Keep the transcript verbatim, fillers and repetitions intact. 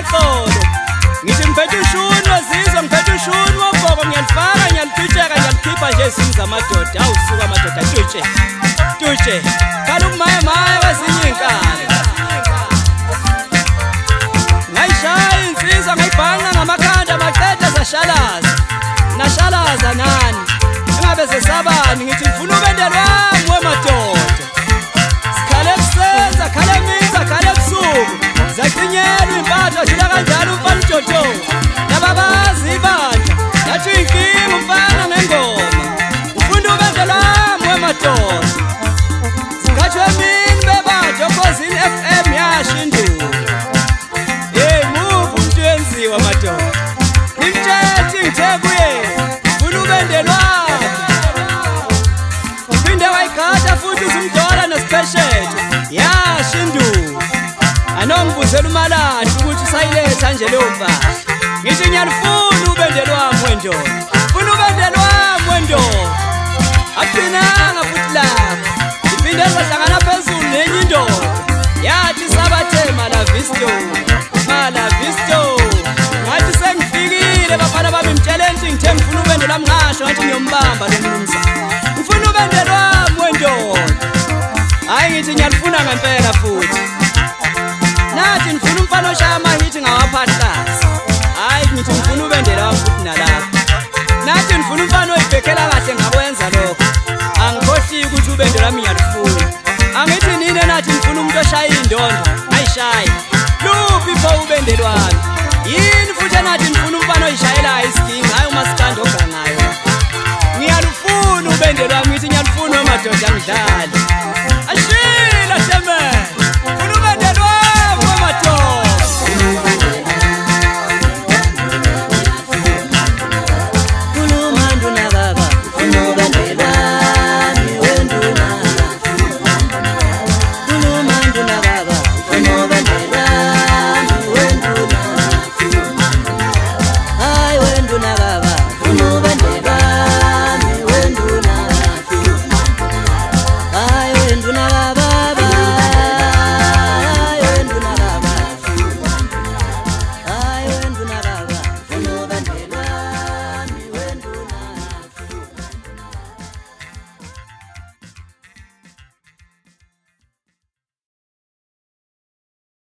xolo ngithi ngiphethe ushuni wezizwe ngiphethe ushuni wogogo ngiyalifaka ngiyalithutsheka ngiyalikhipha nje ezinza amadoda awusuka amadoda tutshe tutshe khala umaya maya wezinye inkani ngayishaya insizwa ngayibhanqa ngamakhanda maqeda zashalaza nashalaza nani engabe sesabani ngithi ngifuna ubendelo wami wemadoda sikhale kusenza khale misa khale kusuku zacinyelwa impatho thina kanjalo umfana uJojo nababazi ibandla yathi inkinga umfana ngengoma ufuna ubendelo wami wemadoda singathwe mini bebadla okhosini F M yashinduka hey move umuntu wenziwa madoda imthethe ngithe kuye ufuna ubendelo wami uphinde wayigada futhi uzumdola nespecial yashinduka anongibuzela umalahla ukuthi usayiletha nje leyo mpahla ngithi ngiyalifuna ubendelo wami wendoda ufuna ubendelo wami wendoda aphinanga futhi lapho iphinde sahlangana phezulu nenye indoda yathi sabathe malavisto malavisto ngathi sengifikile bafana bami mtsheleni ngithe ngifuna ubendelo wami ngasho ngathi ngiyombamba lo mnumzana ngifuna ubendelo wami wendoda hayi ngithi ngiyalifuna ngempela futhi nathi ngifuna umfana oshaya amahithi ngawaphahlaza hayi ngithi ngifuna ubendelo wami futhi nalapha nathi ngifuna umfana oyibhekela kahle ngakwenza lokho angikhohli ukuthi ubendelo wami ngiyalifuna angithi nini nathi ngifuna umuntu oshaya indondo ayishaye luphi pho ubendelo wami yini futhi nathi ngifuna umfana oyishayela isidinga hayi umasikando ogangayo ngiyalufuna ubendelo wami ngithi ngiyalufuna amadoda ngidlali